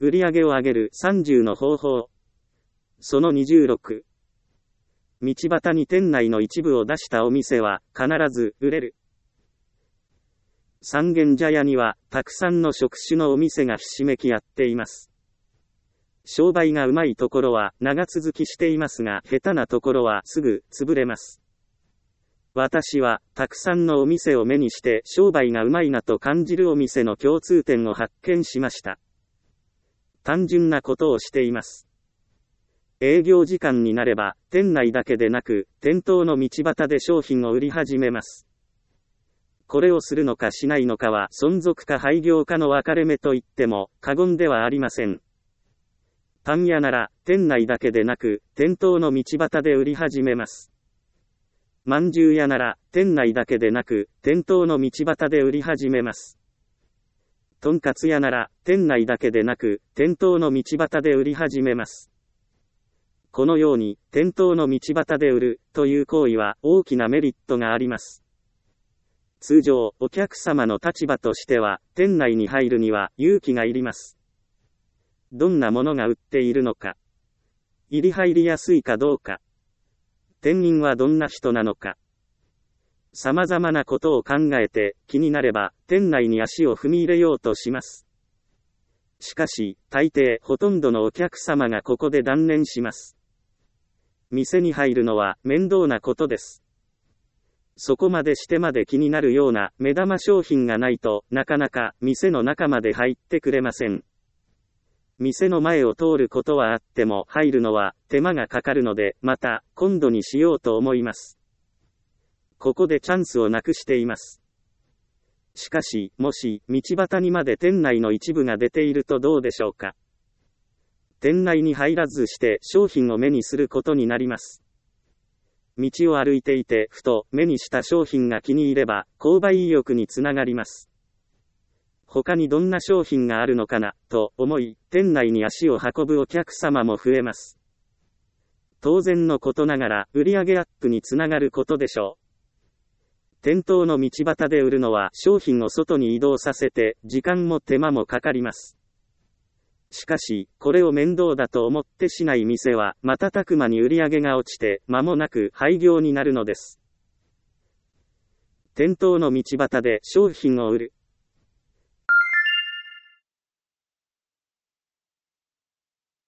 売上を上げる30の方法。その26。道端に店内の一部を出したお店は必ず売れる。三軒茶屋にはたくさんの職種のお店がひしめき合っています。商売がうまいところは長続きしていますが、下手なところはすぐ潰れます。私はたくさんのお店を目にして商売がうまいなと感じるお店の共通点を発見しました。単純なことをしています。営業時間になれば店内だけでなく店頭の道端で商品を売り始めます。これをするのかしないのかは存続か廃業かの分かれ目と言っても過言ではありません。パン屋なら店内だけでなく店頭の道端で売り始めます。まんじゅう屋なら店内だけでなく店頭の道端で売り始めます。とんかつ屋なら店内だけでなく店頭の道端で売り始めます。このように店頭の道端で売るという行為は大きなメリットがあります。通常お客様の立場としては店内に入るには勇気がいります。どんなものが売っているのか、入りやすいかどうか、店員はどんな人なのか、様々なことを考えて気になれば店内に足を踏み入れようとします。しかし大抵ほとんどのお客様がここで断念します。店に入るのは面倒なことです。そこまでしてまで気になるような目玉商品がないとなかなか店の中まで入ってくれません。店の前を通ることはあっても入るのは手間がかかるので、また今度にしようと思います。ここでチャンスをなくしています。しかし、もし道端にまで店内の一部が出ているとどうでしょうか。店内に入らずして商品を目にすることになります。道を歩いていてふと目にした商品が気に入れば購買意欲につながります。他にどんな商品があるのかな、と思い、店内に足を運ぶお客様も増えます。当然のことながら、売上アップにつながることでしょう。店頭の道端で売るのは、商品を外に移動させて、時間も手間もかかります。しかし、これを面倒だと思ってしない店は、瞬く間に売上が落ちて、間もなく廃業になるのです。店頭の道端で商品を売る。